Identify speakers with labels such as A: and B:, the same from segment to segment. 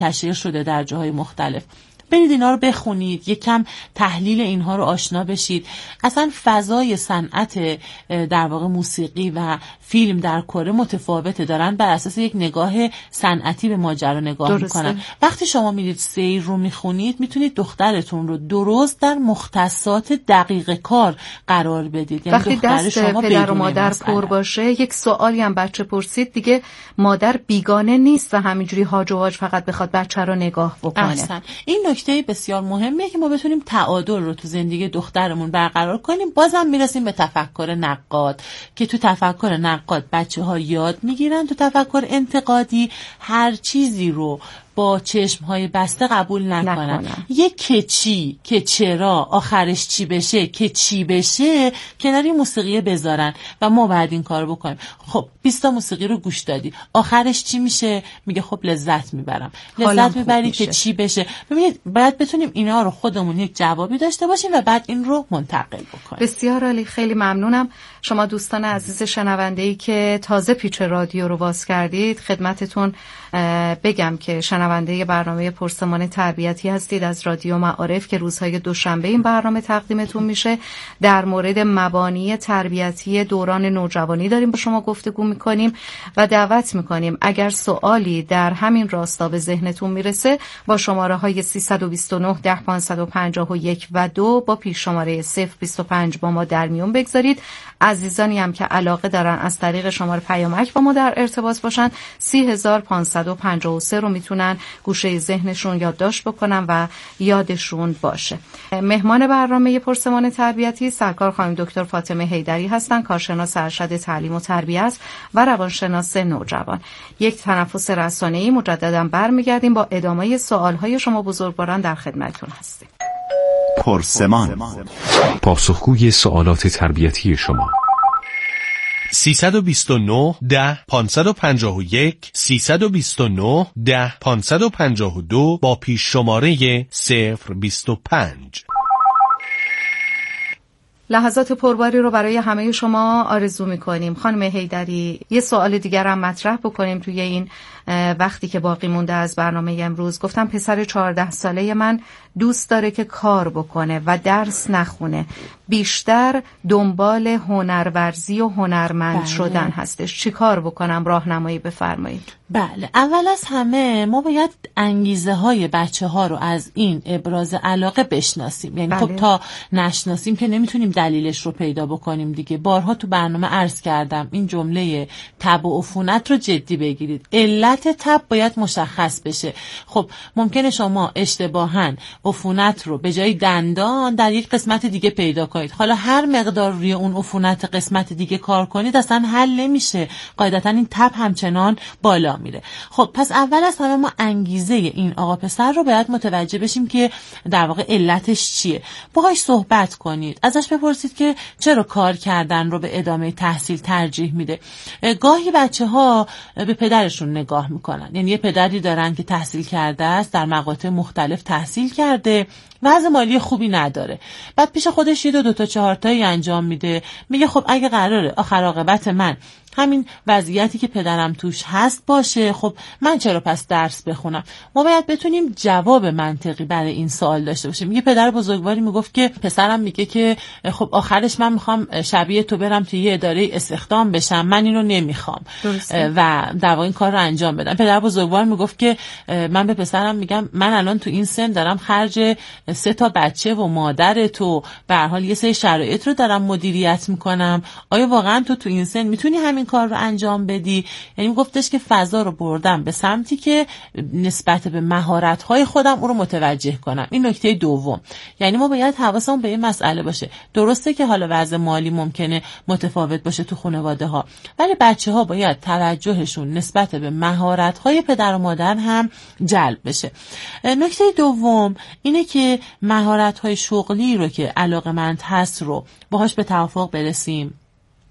A: منتشر شده در جاهای مختلف. برید اینا رو بخونید، یک کم تحلیل اینها رو آشنا بشید. اصلا فضای صنعت در واقع موسیقی و فیلم در کره متفاوته، دارن بر اساس یک نگاه صنعتی به ماجرا نگاه میکنن. وقتی شما میرید سیر رو میخونید، میتونید دخترتون رو درست در مختصات دقیق کار قرار بدید.
B: یعنی وقتی دست پدر و مادر پر باشه، یک سوالی هم بچه پرسید، دیگه مادر بیگانه نیست و همینجوری هاج و واج فقط بخواد بچه رو نگاه بکنه.
A: احسن. این نکته بسیار مهمه که ما بتونیم تعادل رو تو زندگی دخترمون برقرار کنیم. بازم میرسیم به تفکر نقاد که تو تفکر نقاد بچه‌ها یاد میگیرن، تو تفکر انتقادی هر چیزی رو با چشم‌های بسته قبول نکنن. یک که چی، که چرا، آخرش چی بشه، که چی بشه کناری موسیقی بذارن و ما بعد این کارو بکنیم. خب 20 تا موسیقی رو گوش دادی، آخرش چی میشه؟ میگه خب لذت میبرم. لذت میبری که چی بشه؟ ببینید باید بتونیم اینا رو خودمون یک جوابی داشته باشیم و بعد این رو منتقل بکنیم.
B: بسیار عالی، خیلی ممنونم. شما دوستان عزیز شنونده‌ای که تازه پیچ رادیو رو باز کردید، خدمتتون بگم که شنونده برنامه پرسمان تربیتی هستید از رادیو معارف که روزهای دوشنبه این برنامه تقدیمتون میشه. در مورد مبانی تربیتی دوران نوجوانی داریم با شما گفتگو میکنیم و دعوت میکنیم اگر سوالی در همین راستا به ذهنتون میرسه با شماره های 329 10 551 و 2 با پیش شماره 025 با ما در میون بگذارید. عزیزانی هم که علاقه دارن از طریق شماره پیامک با ما در ارتباط باشن 3553 رو میتونن گوشه ذهنشون یادداشت بکنن و یادشون باشه. مهمان برنامه پرسمان تربیتی سرکار خانم دکتر فاطمه حیدری هستن، کارشناس ارشد تعلیم و تربیت و روانشناس نوجوان. یک تنفس رسانه‌ای مجددا برمیگردیم با ادامه سوال‌های شما بزرگواران در خدمتتون هستیم.
C: پرسمان،
D: پاسخگوی سوالات تربیتی شما.
E: 329 10 551 329 10 552 با پیش شماره 025.
B: لحظات پرباری رو برای همه شما آرزو می‌کنیم. خانم حیدری، یه سوال دیگر هم مطرح بکنیم توی این وقتی که باقی مونده از برنامه امروز. گفتم پسر 14 ساله من دوست داره که کار بکنه و درس نخونه، بیشتر دنبال هنرورزی و هنرمند شدن هستش. چی کار بکنم؟ راهنمایی بفرمایید.
A: بله، اول از همه ما باید انگیزه های بچه ها رو از این ابراز علاقه بشناسیم. یعنی خب تا نشناسیم که نمیتونیم دلیلش رو پیدا بکنیم دیگه. بارها تو برنامه عرض کردم این جمله تب و عفونت رو جدی بگیرید. علت تب باید مشخص بشه. خب ممکنه شما اشتباهاً عفونت رو به جای دندان در یک قسمت دیگه پیدا کنید. حالا هر مقدار روی اون عفونت قسمت دیگه کار کنید اصلا حل نمیشه. قاعدتاً این تب همچنان بالا میره. خب پس اول از همه ما انگیزه این آقا پسر رو باید متوجه بشیم که در واقع علتش چیه. باهاش صحبت کنید. ازش بپرسید که چرا کار کردن رو به ادامه تحصیل ترجیح میده. گاهی بچه‌ها به پدرشون نگاه میکنن. یعنی یه پدری دارن که تحصیل کرده است، در مقاطع مختلف تحصیل کرده، وضع مالی خوبی نداره. بعد پیش خودش یه دو تا چهار تایی انجام میده. میگه خب اگه قراره آخر عاقبت من همین وضعیتی که پدرم توش هست باشه، خب من چرا پس درس بخونم؟ ما باید بتونیم جواب منطقی برای این سوال داشته باشیم. یه پدر بزرگواری میگفت که پسرم میگه که خب آخرش من میخوام شبیه تو برم توی یه اداره استخدام بشم، من اینو نمیخوام و در واقع این کار رو انجام بدم. پدر بزرگوار میگفت که من به پسرم میگم من الان تو این سن دارم خرج 3 تا بچه و مادر تو به هر حال یه سری شرایط رو دارم مدیریت میکنم، آیا واقعا تو این سن میتونی همین کار رو انجام بدی؟ یعنی گفتش که فضا رو بردم به سمتی که نسبت به مهارت‌های خودم او رو متوجه کنم. این نکته دوم. یعنی ما باید حواسمون به این مسئله باشه. درسته که حالا وضع مالی ممکنه متفاوت باشه تو خانواده‌ها، ولی بچه‌ها باید توجهشون نسبت به مهارت‌های پدر و مادر هم جلب بشه. نکته دوم اینه که مهارت‌های شغلی رو که علاقه‌مند هست رو باهاش به توافق برسیم.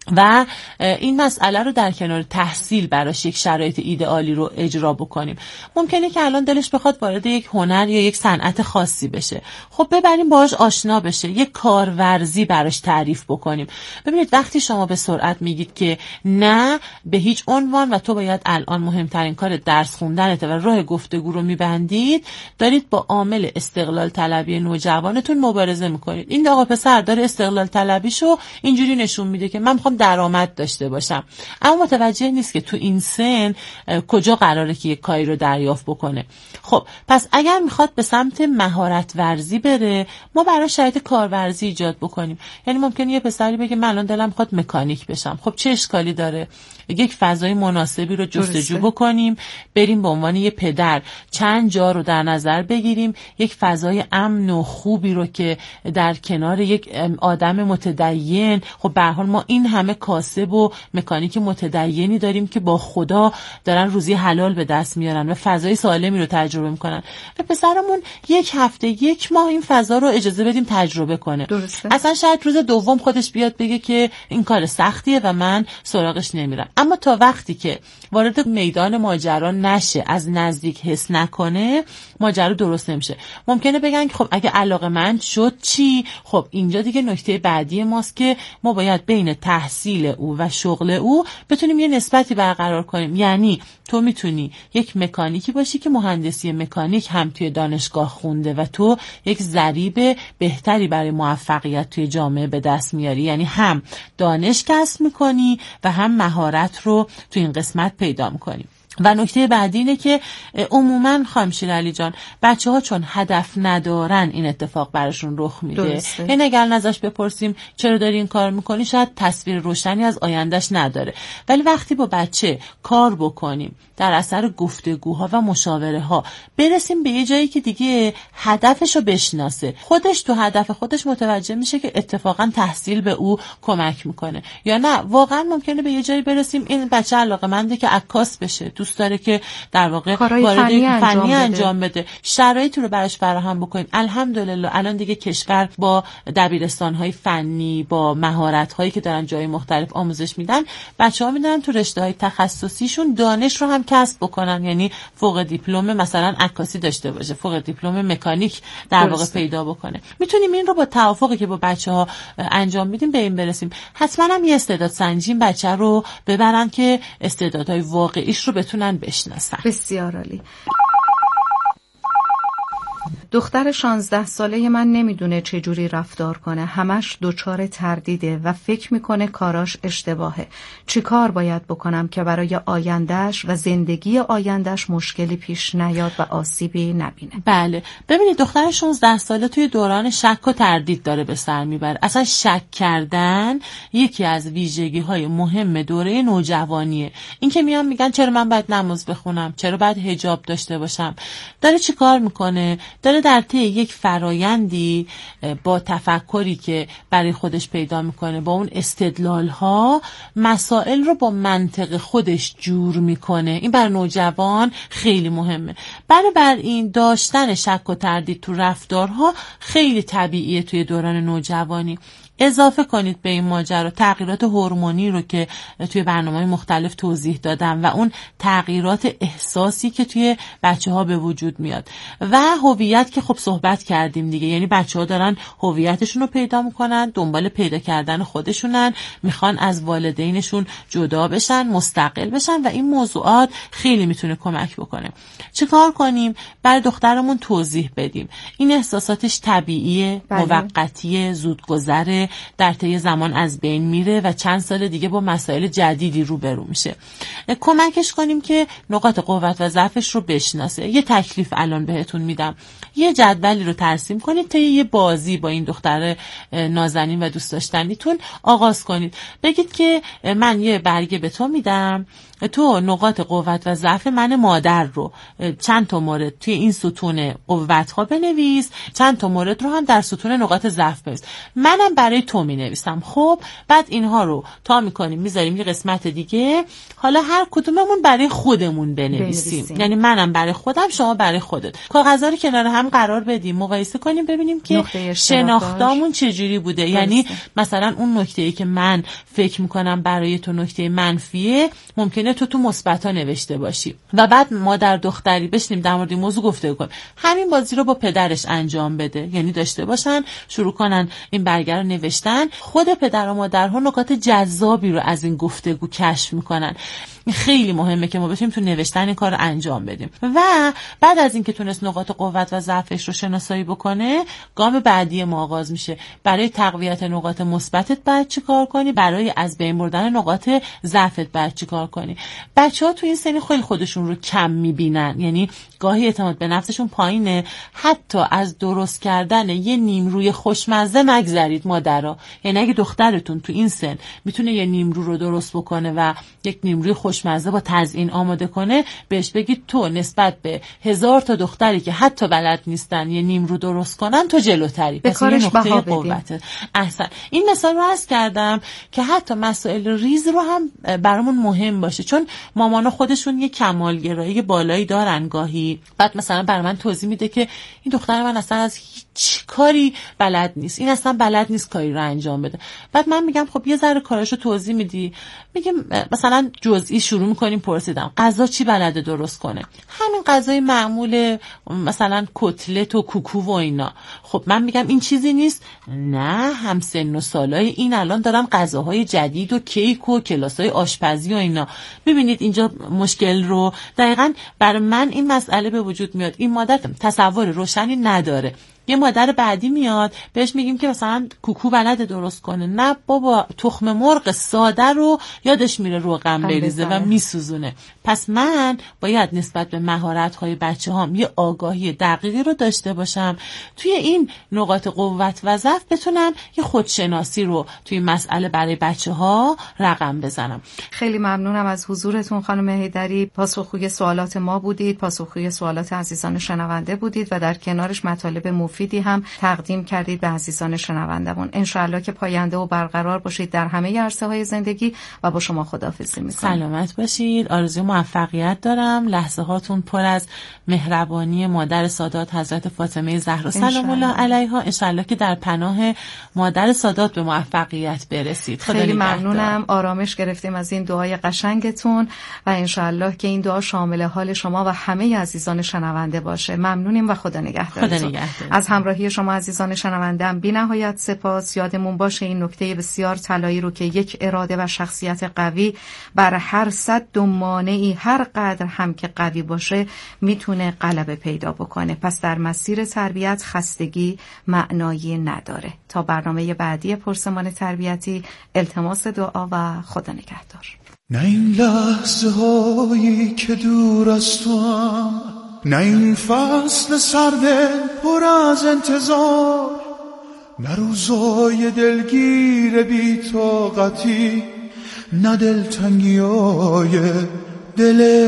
A: و این مسئله رو در کنار تحصیل براش یک شرایط ایدئالی رو اجرا بکنیم. ممکنه که الان دلش بخواد وارد یک هنر یا یک صنعت خاصی بشه، خب ببریم باهاش آشنا بشه، یک کارورزی براش تعریف بکنیم. ببینید وقتی شما به سرعت میگید که نه به هیچ عنوان و تو باید الان مهمترین کار درس خوندنته و راه گفتگو رو میبندید، دارید با عامل استقلال طلبی نوجوانتون مبارزه میکنید. این آقا پسر داره استقلال طلبیشو اینجوری نشون میده که من میخوام درآمد داشته باشم، اما متوجه نیست که تو این سن کجا قراره که یک کاری رو دریافت بکنه. خب پس اگر میخواد به سمت مهارت ورزی بره، ما برای شرایط کارورزی ایجاد بکنیم. یعنی ممکنه یه پسری بگه من الان دلم میخواد مکانیک بشم. خب چه اشکالی داره؟ یک فضای مناسبی رو جستجو بکنیم، بریم به عنوان یه پدر چند جا رو در نظر بگیریم، یک فضای امن و خوبی رو که در کنار یک آدم متدین، خب به هر حال ما این همه کاسب و مکانیک متدینی داریم که با خدا دارن روزی حلال به دست میارن و فضای سالمی رو تجربه میکنن و پسرمون یک هفته یک ماه این فضا رو اجازه بدیم تجربه کنه.
B: درسته.
A: اصلا شاید روز دوم خودش بیاد بگه که این کار سختیه و من سراغش نمیرم، اما تا وقتی که وارد میدان ماجرا نشه، از نزدیک حس نکنه، ماجرا درست نمیشه. ممکنه بگن که خب اگه علاقه‌مند شد چی؟ خب اینجا دیگه نکته بعدی ماست که ما باید بین تحصیل او و شغل او بتونیم یه نسبتی برقرار کنیم. یعنی تو میتونی یک مکانیکی باشی که مهندسی مکانیک هم توی دانشگاه خونده و تو یک ضریب بهتری برای موفقیت توی جامعه به دست میاری، یعنی هم دانش کسب میکنی و هم مهارت رو توی این قسمت پیدا میکنی. و نکته بعدی اینه که عموماً خانم شیرعلی جان بچه‌ها چون هدف ندارن این اتفاق براشون رخ میده. یعنی اگر ازش بپرسیم چرا داری این کار میکنی، شاید تصویر روشنی از آیندهش نداره، ولی وقتی با بچه کار بکنیم، در اثر گفتگوها و مشاوره ها برسیم به یه جایی که دیگه هدفشو بشناسه، خودش تو هدف خودش متوجه میشه که اتفاقا تحصیل به او کمک میکنه، یا نه واقعا ممکنه به یه جایی برسیم این بچه علاقه‌منده که عکاس بشه، دوست داره که در واقع فنی انجام بده، شرایطی رو براش فراهم بکنیم. الحمدلله الان دیگه کشور با دبیرستان‌های فنی، با مهارت‌هایی که دارن جای مختلف آموزش میدن، بچه‌ها میدونن تو رشته‌های تخصصیشون دانش رو هم کسب بکنن، یعنی فوق دیپلم مثلا عکاسی داشته باشه، فوق دیپلم مکانیک در واقع پیدا بکنه. میتونیم این رو با توافقی که با بچه‌ها انجام میدیم به این برسیم. حتما هم یه استعداد سنجی بچه رو ببرن که استعدادهای واقعیش رو بتونن بشناسن.
B: بسیار عالی. دختر 16 ساله من نمیدونه چه جوری رفتار کنه، همش دچار تردیده و فکر میکنه کاراش اشتباهه. چی کار باید بکنم که برای آیندهش و زندگی آیندهش مشکلی پیش نیاد و آسیبی نبینه؟
A: بله ببینید دختر 16 ساله توی دوران شک و تردید داره به سر میبره. اصلا شک کردن یکی از ویژگی‌های مهم دوره نوجوانیه. این که میان میگن چرا من باید نماز بخونم، چرا باید حجاب داشته باشم، داره چی کار میکنه؟ داره در طی یک فرایندی با تفکری که برای خودش پیدا میکنه، با اون استدلال ها مسائل رو با منطق خودش جور میکنه. این برای نوجوان خیلی مهمه. بر این داشتن شک و تردید تو رفتارها خیلی طبیعیه توی دوران نوجوانی. اضافه کنید به این ماجرا تغییرات هورمونی رو که توی برنامه‌های مختلف توضیح دادم و اون تغییرات احساسی که توی بچه‌ها به وجود میاد و هویت که خب صحبت کردیم دیگه. یعنی بچه‌ها دارن هویتشون رو پیدا میکنن، دنبال پیدا کردن خودشونن، میخوان از والدینشون جدا بشن، مستقل بشن و این موضوعات خیلی میتونه کمک بکنه. چه کار کنیم؟ برای دخترمون توضیح بدیم این احساساتش طبیعیه، موقتیه، زودگذره، در طی زمان از بین میره و چند سال دیگه با مسائل جدیدی روبرو میشه. کمکش کنیم که نقاط قوت و ضعفش رو بشناسه. یه تکلیف الان بهتون میدم، یه جدولی رو ترسیم کنید، طی یه بازی با این دختر نازنین و دوست داشتنیتون آغاز کنید. بگید که من یه برگه به تو میدم، تو نقاط قوت و ضعف من مادر رو چند تا مورد توی این ستون قوت ها بنویس، چند تا مورد رو هم در ستون نقاط ضعف بنویس. منم برای برای تو می‌نویسم. خب بعد اینها رو تا می‌کنیم می‌ذاریم یه قسمت دیگه، حالا هر کدوممون برای خودمون بنویسیم. یعنی منم برای خودم، شما برای خودت. کاغذا رو کنار هم قرار بدیم، مقایسه کنیم ببینیم که شناختامون چجوری بوده. یعنی مثلا اون نکته‌ای که من فکر می‌کنم برای تو نکته منفیه، ممکنه تو مثبتا نوشته باشی و بعد مادر دختری بشینیم در مورد این موضوع گفتگو کنیم. همین بازی رو با پدرش انجام بده، یعنی داشته باشن، شروع کنن این برگه رو نوشتن. خود پدر و مادرها نکات جذابی رو از این گفتگو کشف میکنن. خیلی مهمه که ما بتونیم تو نوشتن این کار رو انجام بدیم. و بعد از اینکه تونست نقاط قوت و ضعفش رو شناسایی بکنه، گام بعدی ما آغاز میشه. برای تقویت نقاط مثبتت باید چیکار کنی؟ برای از بین بردن نقاط ضعفت باید چیکار کنی؟ بچه‌ها تو این سن خیلی خودشون رو کم میبینن، یعنی گاهی اعتماد به نفسشون پایینه. حتی از درست کردن یه نیمروی خوشمزه نگذرید مادرها. یعنی اگه دخترتون تو این سن میتونه یه نیمرو رو درست بکنه و یک نیمروی خوشمزه با تزیین آماده کنه، بهش بگید تو نسبت به 1000 تا دختری که حتی بلد نیستن یه نیمرو درست کنن تو جلوتری.
B: پس این نقطه قوته.
A: احسن. این مثال رو عرض کردم که حتی مسائل ریز رو هم برامون مهم باشه، چون مامانا خودشون یه کمالگرایی بالایی دارن گاهی. بعد مثلا برای من توضیح میده که این دختر من اصلا از هیچ کاری بلد نیست، این اصلا بلد نیست کاری رو انجام بده. بعد من میگم خب یه ذره کاراشو توضیح میدی. میگم مثلا جزئی شروع میکنیم پرسیدم غذا چی بلده درست کنه؟ همین غذای معمول مثلا کتلت و کوکو و اینا. خب من میگم این چیزی نیست. نه، هم سن و سالای این الان دارن غذاهای جدید و کیک و کلاسای آشپزی و اینا. ببینید اینجا مشکل رو دقیقاً برای من این مسئله به وجود میاد. این مادر تصور روشنی نداره. یه مادر بعدی میاد بهش میگیم که مثلا کوکو بلده درست کنه، نه بابا تخم مرغ ساده رو یادش میره روغن بریزه و میسوزونه. پس من باید نسبت به مهارت‌های بچه‌هام یه آگاهی دقیقی رو داشته باشم، توی این نقاط قوت و ضعف بتونم یه خودشناسی رو توی مسئله برای بچه‌ها رقم بزنم.
B: خیلی ممنونم از حضورتون خانم حیدری. پاسخگوی سوالات ما بودید، پاسخگوی سوالات عزیزان شنونده بودید و در کنارش مطالب مفیدی هم تقدیم کردید به عزیزان شنوندمون. انشاءالله که پاینده و برقرار باشید در همه عرصه‌های زندگی و با شما خداحافظی می‌کنم.
A: سلامت باشید. آرزوی موفقیت دارم. لحظه هاتون پر از مهربانی مادر سادات حضرت فاطمه زهرا سلام الله علیها. انشاءالله که در پناه مادر سادات به موفقیت برسید.
B: خیلی ممنونم. آرامش گرفتیم از این دعای قشنگتون و انشاءالله که این دعا شامل حال شما و همه عزیزان شنونده باشه. ممنونیم و خدا نگهدارتون. از همراهی شما عزیزان شنونده‌ام بی نهایت سپاس. یادمون باشه این نکته بسیار طلایی رو که یک اراده و شخصیت قوی بر هر صد و مانعی هر قدر هم که قوی باشه میتونه غلبه پیدا بکنه. پس در مسیر تربیت خستگی معنایی نداره. تا برنامه بعدی پرسمان تربیتی التماس دعا و خدا نگهدار.
F: نه این لحظه هایی که دور از تو هم، نه این فصل سرد پر از انتظار، نه روزای دلگیر بی طاقتی، نه دلتنگیای دل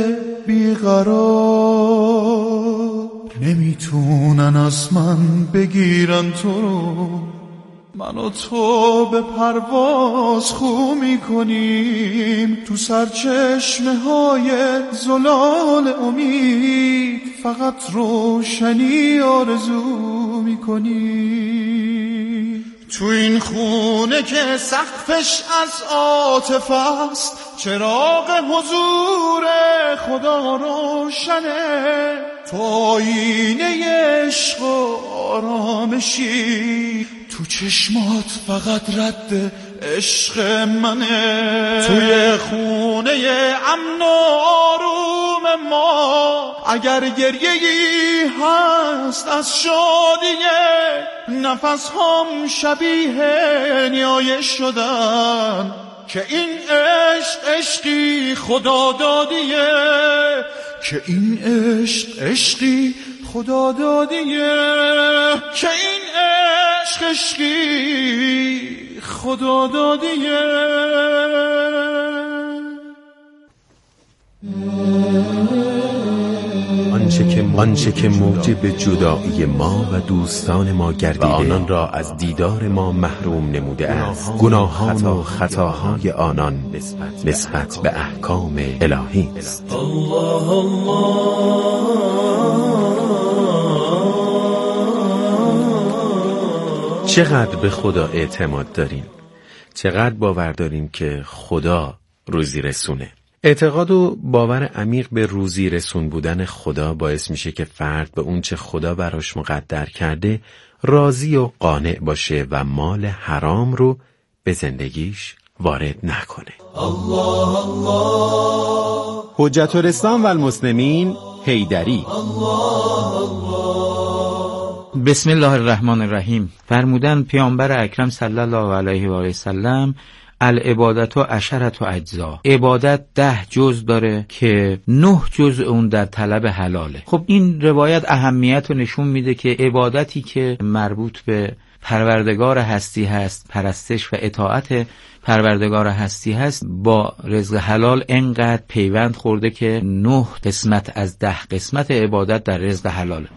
F: بیقرار. نمیتونن از من بگیرن تو رو، من و تو به پرواز خو میکنیم تو سرچشمه های زلال امید. فقط روشنی آرزو میکنیم تو این خونه که سقفش از عاطفه است. چراغ حضور خدا روشنه، تو آینه عشق و آرامشی. تو چشمات فقط رد عشق منه. توی خونه امن و آروم ما اگر گریه‌ای هست از شادیه، نفس هم شبیه نیایش شدن که این عشق عشقی خدا دادیه. که این عشق عشقی خدا دادیه. که این عشق عشقی خدا دادیه.
G: آنچه آنچه که موجب جدایی ما و دوستان ما گردیده و آنان را از دیدار ما محروم نموده است، گناهان و خطاهای آنان نسبت به احکام الهی است. چقدر به خدا اعتماد داریم؟ چقدر باور داریم که خدا روزی رسونه؟ اعتقاد و باور عمیق به روزی رسون بودن خدا باعث میشه که فرد به اون چه خدا براش مقدر کرده راضی و قانع باشه و مال حرام رو به زندگیش وارد نکنه. الله الله. حجت الاسلام و المسلمین حیدری.
H: بسم الله الرحمن الرحیم. فرمودن پیامبر اکرم صلی الله علیه و آله وسلم العبادت و عشرت و اجزا، عبادت 10 جز داره که 9 جز اون در طلب حلاله. خب این روایت اهمیت رو نشون میده که عبادتی که مربوط به پروردگار هستی هست، پرستش و اطاعت پروردگار هستی هست، با رزق حلال انقدر پیوند خورده که 9 قسمت از 10 قسمت عبادت در رزق حلاله.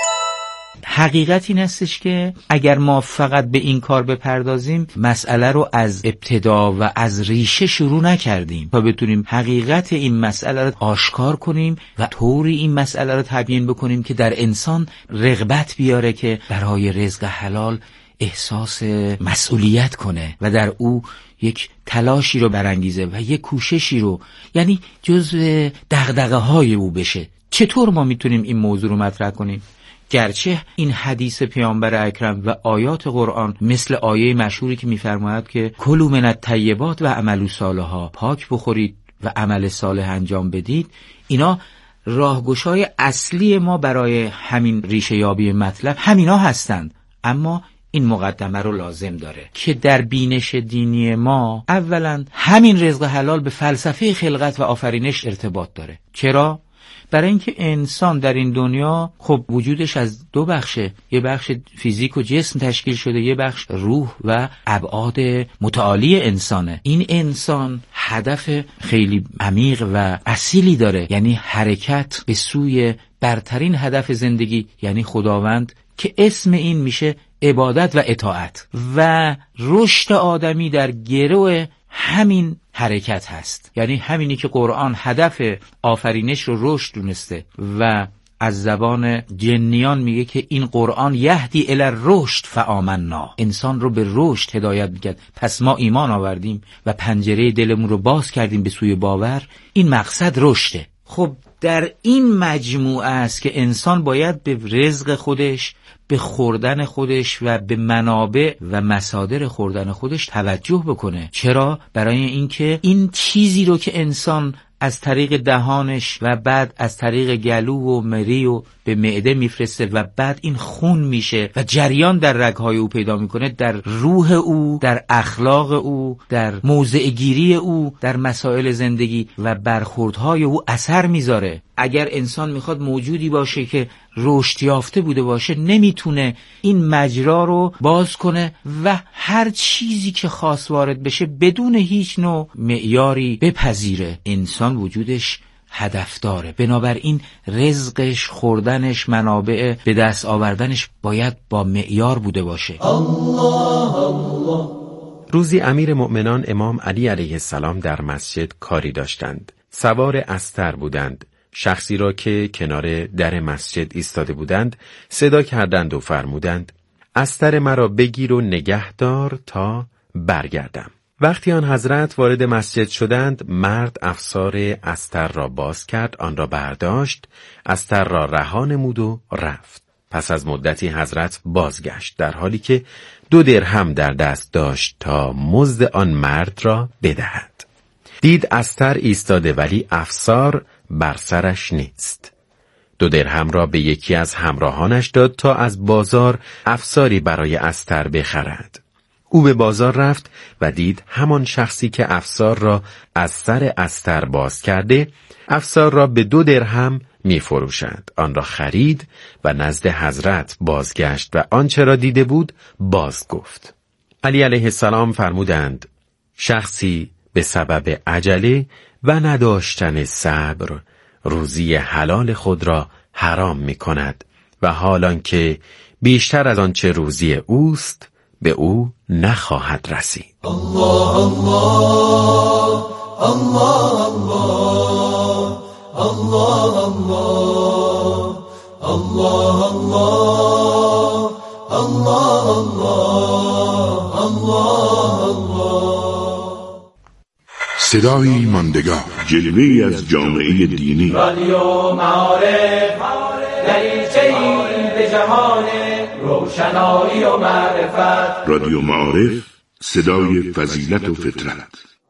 H: حقیقت این هستش که اگر ما فقط به این کار بپردازیم، مسئله رو از ابتدا و از ریشه شروع نکردیم تا بتونیم حقیقت این مسئله رو آشکار کنیم و طوری این مسئله رو تبیین بکنیم که در انسان رغبت بیاره که برای رزق حلال احساس مسئولیت کنه و در او یک تلاشی رو برانگیزه و یک کوششی رو، یعنی جزء دغدغه های او بشه. چطور ما میتونیم این موضوع رو مطرح کنیم؟ گرچه این حدیث پیامبر اکرم و آیات قرآن مثل آیه مشهوری که می‌فرماید که کلوا من الطیبات و اعملوا صالحا، پاک بخورید و عمل صالح انجام بدید، اینا راهگشای اصلی ما برای همین ریشه یابی مطلب همینا هستند. اما این مقدمه رو لازم داره که در بینش دینی ما اولا همین رزق حلال به فلسفه خلقت و آفرینش ارتباط داره. چرا؟ برای اینکه انسان در این دنیا خب وجودش از 2 بخشه، یه بخش فیزیک و جسم تشکیل شده، یه بخش روح و ابعاد متعالی انسانه. این انسان هدف خیلی عمیق و اصیلی داره، یعنی حرکت به سوی برترین هدف زندگی، یعنی خداوند، که اسم این میشه عبادت و اطاعت، و رشد آدمی در گرو همین حرکت هست. یعنی همینی که قرآن هدف آفرینش رو رشد دونسته و از زبان جنیان میگه که این قرآن یهدی الی الرشد فآمنا، انسان رو به رشد هدایت میکرد، پس ما ایمان آوردیم و پنجره دلمون رو باز کردیم به سوی باور. این مقصد رشده. خب در این مجموعه است که انسان باید به رزق خودش، به خوردن خودش و به منابع و مصادر خوردن خودش توجه بکنه. چرا؟ برای اینکه این چیزی رو که انسان از طریق دهانش و بعد از طریق گلو و مری و به معده میفرسته و بعد این خون میشه و جریان در رگهای او پیدا میکنه، در روح او، در اخلاق او، در موضع گیری او در مسائل زندگی و برخوردهای او اثر میذاره. اگر انسان میخواد موجودی باشه که رشد یافته بوده باشه، نمیتونه این مجرا رو باز کنه و هر چیزی که خواست وارد بشه بدون هیچ نوع معیاری بپذیره. انسان وجودش هدف داره، بنابراین رزقش، خوردنش، منابع به دست آوردنش باید با معیار بوده باشه. الله الله.
G: روزی امیر مؤمنان امام علی علیه السلام در مسجد کاری داشتند. سوار استر بودند. شخصی را که کنار در مسجد ایستاده بودند صدا کردند و فرمودند استر مرا بگیر و نگه دار تا برگردم. وقتی آن حضرت وارد مسجد شدند، مرد افسار استر را باز کرد، آن را برداشت، استر را رها نمود و رفت. پس از مدتی حضرت بازگشت در حالی که 2 درهم در دست داشت تا مزد آن مرد را بدهد. دید استر ایستاده ولی افسار بر سرش نیست. 2 درهم را به یکی از همراهانش داد تا از بازار افساری برای استر بخرد. او به بازار رفت و دید همان شخصی که افسار را از سر استر باز کرده، افسار را به 2 درهم می فروشد. آن را خرید و نزد حضرت بازگشت و آنچه را دیده بود باز گفت. علی علیه السلام فرمودند شخصی به سبب عجله و نداشتن صبر روزی حلال خود را حرام می کند و حالان که بیشتر از آنچه روزی اوست به او نخواهد رسید.
F: الله الله الله الله الله الله الله الله الله الله.
I: صدایی ماندگار، جلوه‌ای از جامعه دینی.
J: رادیو معارف، دریچه‌ای به جهان روشنایی و معرفت.
I: رادیو معارف، صدای فضیلت و فطرت.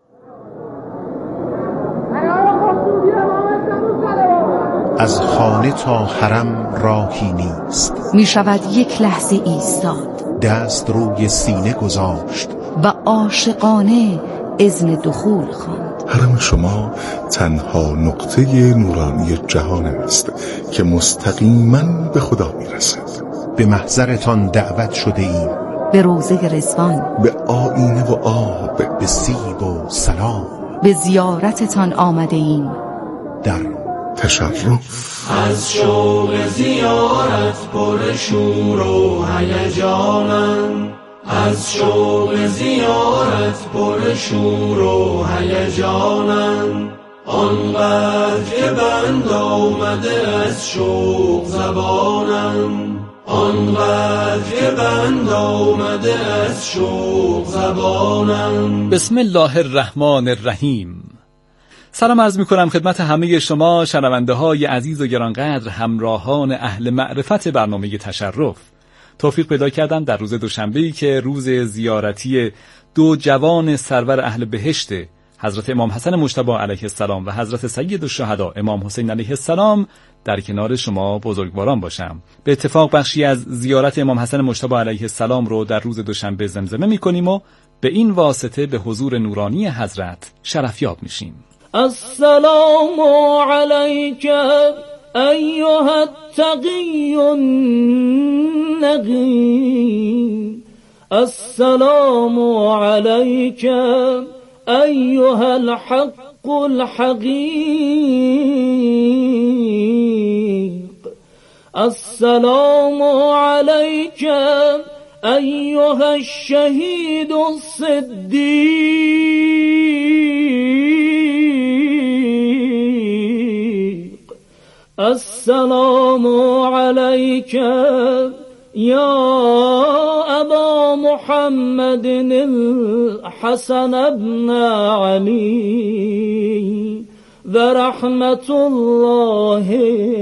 K: از خانه تا حرم راهی نیست،
L: می شود یک لحظه ایستاد،
K: دست روی سینه گذاشت
L: و عاشقانه اذن دخول خواند.
I: حرم شما تنها نقطه نورانی جهان است که مستقیما به خدا می رسد.
K: به محضرتان دعوت شده ایم،
L: به روضه رضوان،
I: به آینه و آب،
K: به سیب و سلام،
L: به زیارتتان آمده ایم.
I: در تشرف
J: از شوق زیارت پر شور و هیجانم، از شوق زیارت پر شور و هیجانم، آنقدر که بند آمده از شوق زبانم، آنقدر که بند آمده از شوق زبانم.
M: بسم الله الرحمن الرحیم. سلام عرض می کنم خدمت همه شما شنونده های عزیز و گرانقدر، همراهان اهل معرفت برنامه تشرف. توفیق پیدا کردم در روز دوشنبه‌ای که روز زیارتی دو جوان سرور اهل بهشت، حضرت امام حسن مجتبی علیه السلام و حضرت سید الشهدا امام حسین علیه السلام، در کنار شما بزرگواران باشم. به اتفاق بخشی از زیارت امام حسن مجتبی علیه السلام رو در روز دوشنبه زمزمه می‌کنیم و به این واسطه به حضور نورانی حضرت شرفیاب میشیم.
J: السلام علیک ایها التقی النقی، السلام علیک ایها الحق الحقیق، السلام علیک ایها الشهید الصدیق، السلام علیک یا ابا محمد الحسن ابن علی و رحمت الله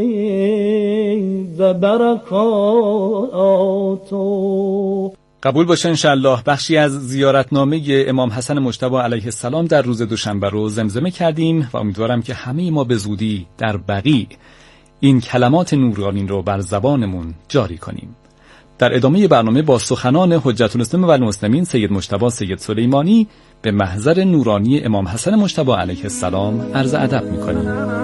J: و برکاته.
M: قبول باشه انشالله. بخشی از زیارتنامه امام حسن مجتبی علیه السلام در روز دوشنبه رو زمزمه کردیم و امیدوارم که همه ما به زودی در بقیع این کلمات نورانی رو بر زبانمون جاری کنیم. در ادامه برنامه با سخنان حجت الاسلام و المسلمین سید مجتبی سید سلیمانی به محضر نورانی امام حسن مجتبی علیه السلام عرض ادب می‌کنیم.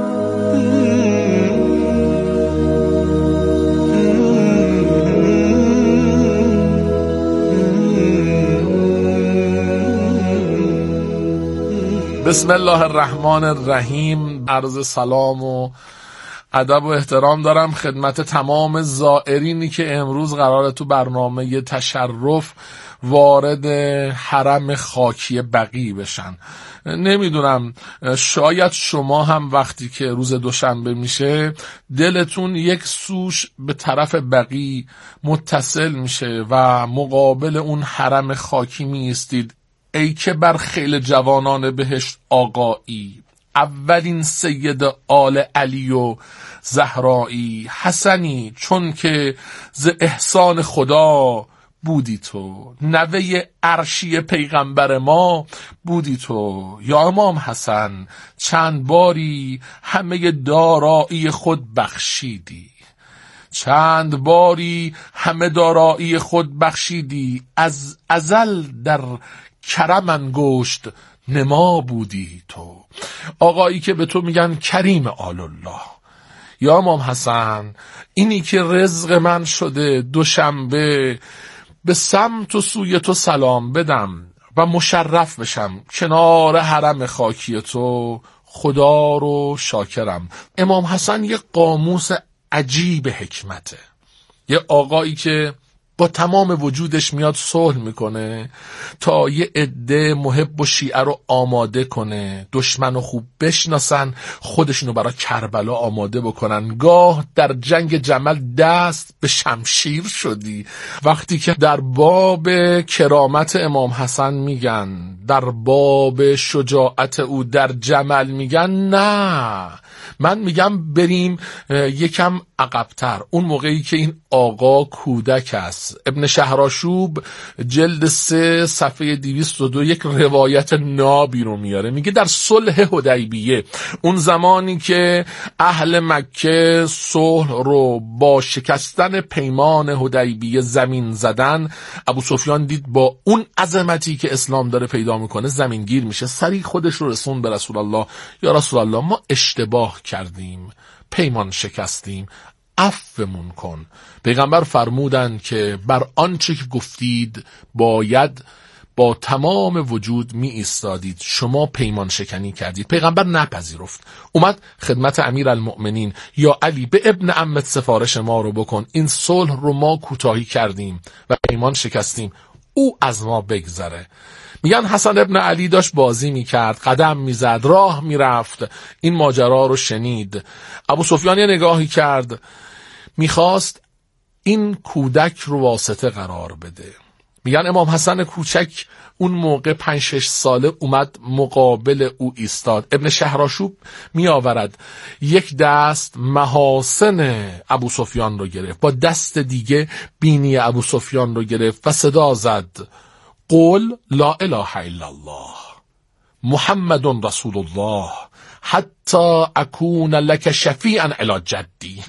N: بسم الله الرحمن الرحیم. عرض سلام و ادب و احترام دارم خدمت تمام زائرینی که امروز قراره تو برنامه تشرف وارد حرم خاکی بقیع بشن. نمیدونم، شاید شما هم وقتی که روز دوشنبه میشه دلتون یک سوش به طرف بقیع متصل میشه و مقابل اون حرم خاکی میستید. ای که بر خیل جوانان بهشت آقایی، اولین سید آل علی و زهرایی، حسنی چون که ز احسان خدا بودی تو، نوه عرشی پیغمبر ما بودی تو. یا امام حسن چند باری همه دارایی خود بخشیدی، چند باری همه دارایی خود بخشیدی، از ازل در کرم انگشت نما بودی تو. آقایی که به تو میگن کریم آل الله. یا امام حسن اینی که رزق من شده دوشنبه به سمت و سوی تو سلام بدم و مشرف بشم کنار حرم خاکی تو، خدا رو شاکرم. امام حسن یک قاموس عجیب حکمته. یه آقایی که با تمام وجودش میاد صلح میکنه تا یه عده محب و شیعه رو آماده کنه، دشمن رو خوب بشناسن، خودشونو برای کربلا آماده بکنن. گاه در جنگ جمل دست به شمشیر شدی. وقتی که در باب کرامت امام حسن میگن، در باب شجاعت او در جمل میگن، نه، من میگم بریم یکم عقب‌تر. اون موقعی که این آقا کودک است، ابن شهرآشوب جلد 3 صفحه 202 یک روایت نابی رو میاره. میگه در صلح حدیبیه، اون زمانی که اهل مکه صلح رو با شکستن پیمان حدیبیه زمین زدن، ابو سفیان دید با اون عظمتی که اسلام داره پیدا میکنه زمین گیر میشه. سریع خودش رو رسون به رسول الله، یا رسول الله ما اشتباه کردیم، پیمان شکستیم، عفومون کن. پیغمبر فرمودند که بر آنچه که گفتید باید با تمام وجود می ایستادید، شما پیمان شکنی کردید. پیغمبر نپذیرفت، اومد خدمت امیرالمؤمنین، یا علی به ابن عمت سفارش ما رو بکن، این صلح رو ما کوتاهی کردیم و پیمان شکستیم، او از ما بگذره. میگن حسن ابن علی داشت بازی میکرد، قدم میزد، راه میرفت، این ماجرا رو شنید. ابو سفیان یه نگاهی کرد، میخواست این کودک رو واسطه قرار بده. میگن امام حسن کوچک اون موقع 5-6 ساله اومد مقابل او ایستاد. ابن شهرآشوب میآورد یک دست محاسن ابو سفیان رو گرفت، با دست دیگه بینی ابو سفیان رو گرفت و صدا زد: قل لا اله الا الله محمد رسول الله حتی اکون لک شفیعا الی جدی.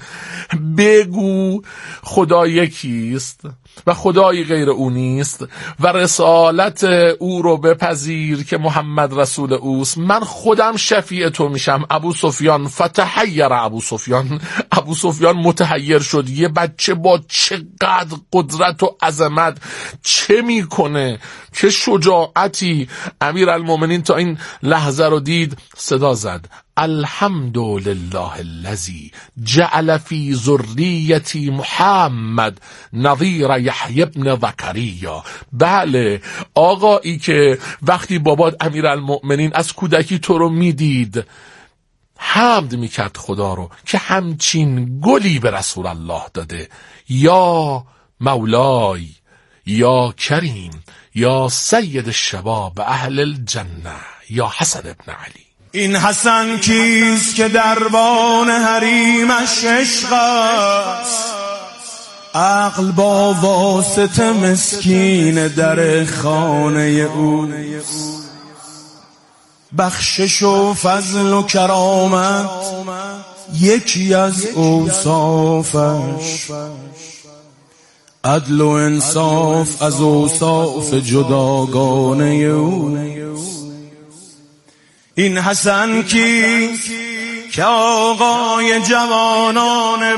N: بگو خدا یکیست و خدایی غیر او نیست و رسالت او رو بپذیر که محمد رسول اوست، من خودم شفیع تو میشم. ابو سفیان فتحیر، ابو سفیان متحیر شد. یه بچه با چقدر قدرت و عظمت چه میکنه، چه شجاعتی. امیرالمؤمنین تا این لحظه رو دید، صدا زد: الحمدلله الذی جعل فی ذریتی محمد نظیر یحیی بن زکریا. بله، آقایی که وقتی بابات امیرالمؤمنین از کودکی تو رو میدید، حمد میکرد خدا رو که همچین گلی به رسول الله داده. یا مولای، یا کریم، یا سید الشباب اهل الجنه، یا حسن ابن علی.
F: این حسن کیست که دربان حریمش عشق است، عقل با واسطه مسکین در خانه او، بخشش و فضل و کرامت یکی از اوصافش، عدل و انصاف از اوصاف جداگانه او. این حسن کیست که آقای جوانان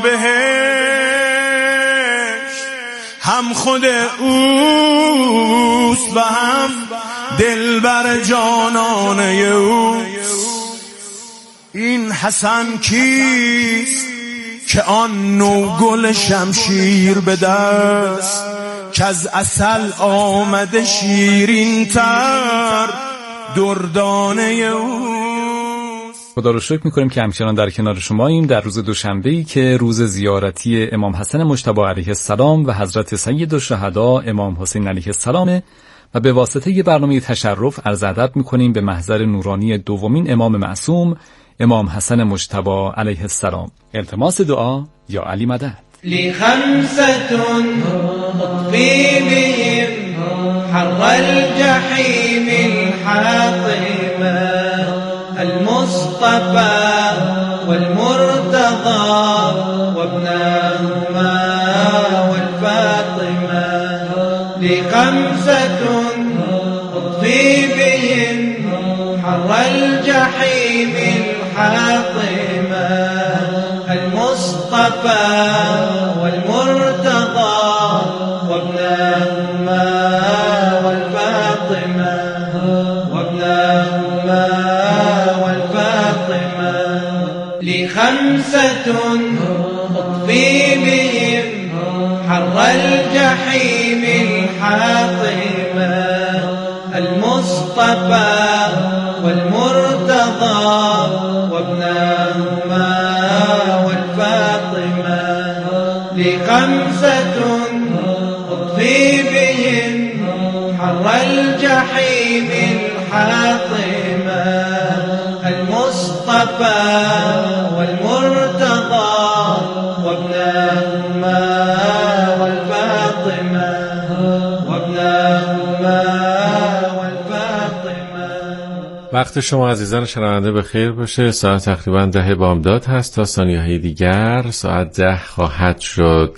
F: بهشت، هم خود اوست و هم دلبر جانان اوست. این حسن کیست که آن نوگل شمشیر به دست، که از عسل آمده شیرین تر دردانه اوست.
M: خدا رو شکر میکنیم که همچنان در کنار شماییم در روز دوشنبه‌ای که روز زیارتی امام حسن مجتبی علیه السلام و حضرت سید الشهدا امام حسین علیه السلام، و به واسطه یه برنامه تشرف عرض ادب میکنیم به محضر نورانی دومین امام معصوم امام حسن مجتبی علیه السلام. التماس دعا یا علی مدد.
O: لخمسة أطفي بهم حر الجحيم الحاطمة، المصطفى والمرتضى وابنهما والفاطمة. لخمسة أطفي بهم حر الجحيم الحاطمة، المصطفى والمرتضى وابنهما والفاطمة، وابنهما والفاطمة. لخمسة حر الجحيم الحاطمة المصطفى والمرتضى وابنهما والفاطمة لخمسة اطفي بهم حر الجحيم الحاطمة المصطفى والمرتضى وابنهما والفاطمة وابنهما والفاطمة.
G: وقت شما عزیزان شنونده به خیر باشه. ساعت تقریبا 10 بامداد هست. تا ثانیه‌های دیگر ساعت 10 خواهد شد.